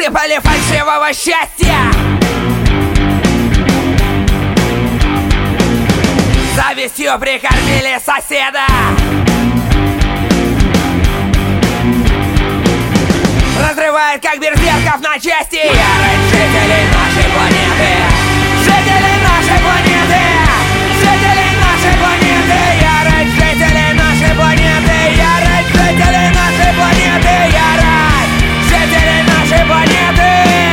Насыпали фальшивого счастья, завистью прикормили соседа, разрывает как берсерков на части. Ярость жителей нашей планеты, жителей нашей планеты, жителей нашей планеты, ярость жителей нашей планеты, ярость жителей нашей планеты, ярость жителей нашей планеты.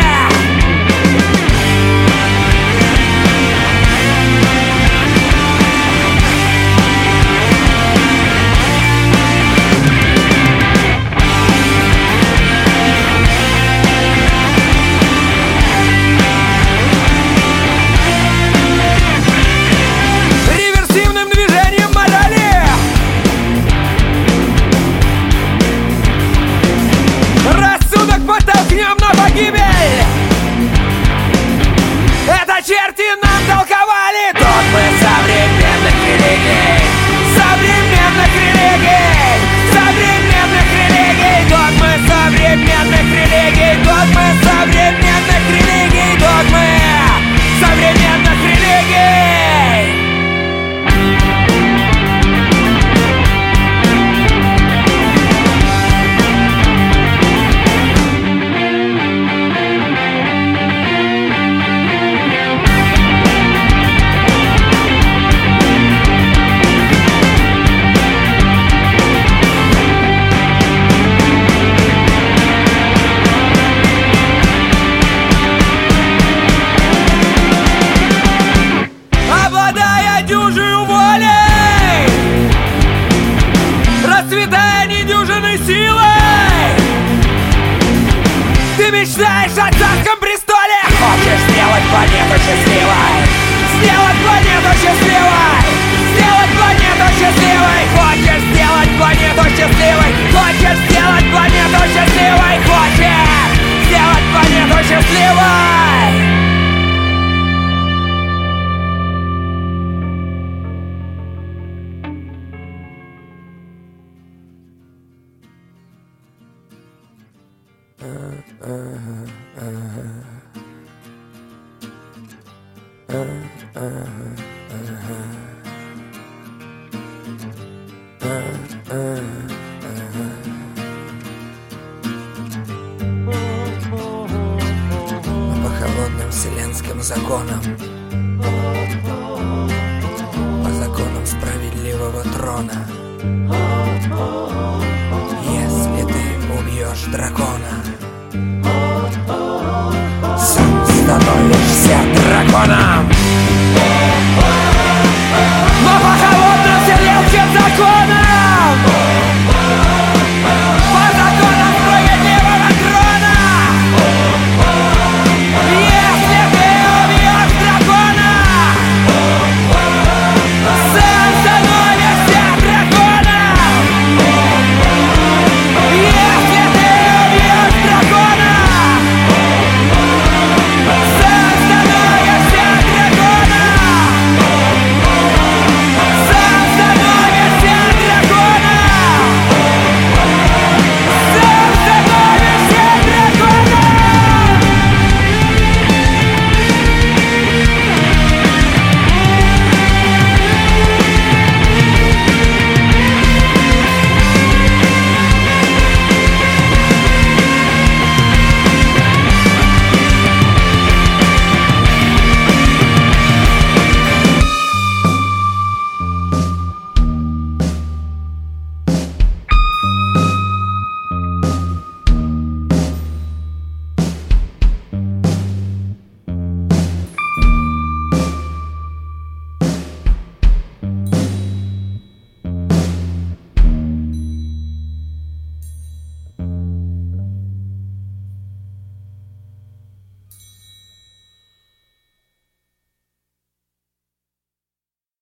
Это черти нам толковали догмы современных религий, современных религий, современных религий, догмы современных религий, догмы современных религий, догмы современных религий. Мечтаешь о царском престоле, хочешь сделать планету счастливой, сделать планету счастливой, сделать планету счастливой, хочешь сделать планету счастливой, хочешь сделать планету счастливой, хочешь сделать планету счастливой. По холодным вселенским законам, по законам справедливого трона, если ты убьешь дракона, сам становишься драконом.